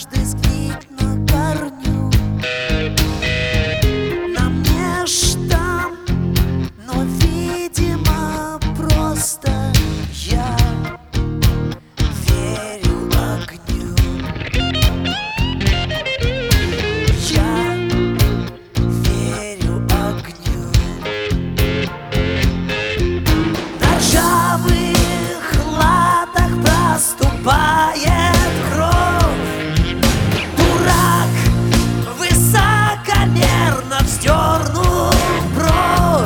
однажды сгнить на корню. На мне штамп, но, видимо, просто я верю огню. Я верю огню. На ржавых латах проступает кровь. Дурак высокомерно вздернул бровь.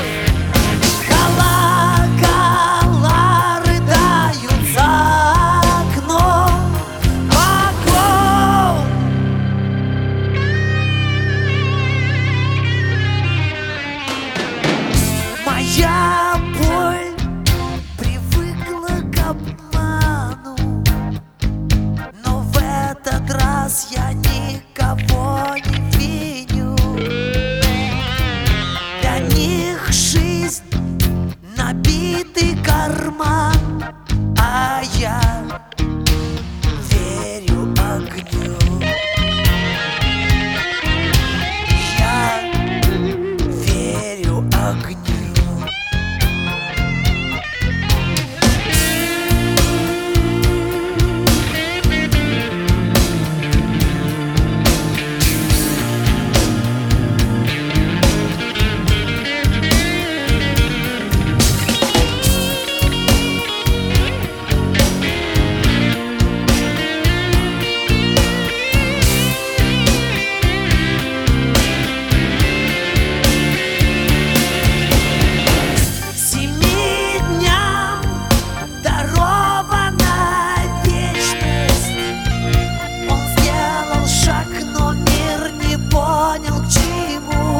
Колокола рыдают за окном вагон. Моя боль привыкла к обману, но в этот раз я никого не виню. Для них жизнь — набитый карман, а я верю огню. Я верю огню. Понял, к чему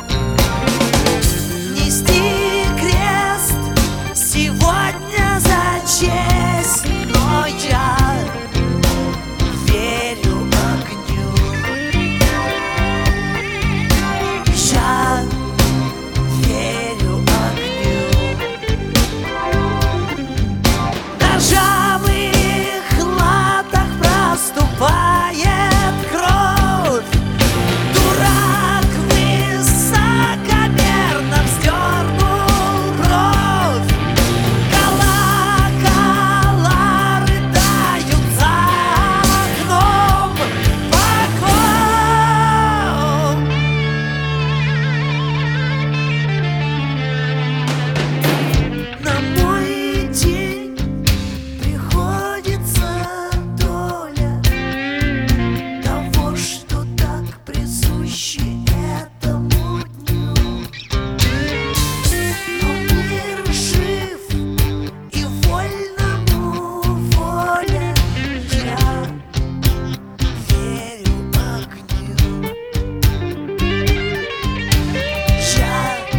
нести крест сегодня за честь, но я верю огню. Я верю огню. На ржавых латах проступает кровь. Дурак высокомерно вздернул бровь. Колокола рыдают за окном вагон. На мой день приходится доля того, что так присуще этому дню. Но мир жив, и вольному воля. Я верю огню. Я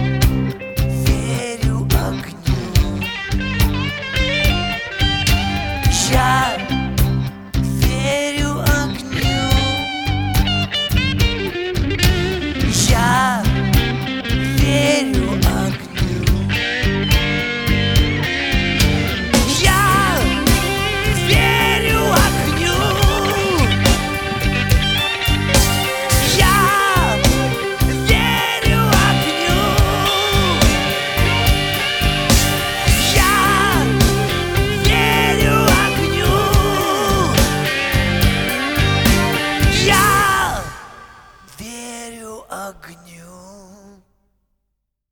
верю огню. Я верю огню. Я верю огню. Я верю огню. Я верю огню. Я верю огню. Я верю огню.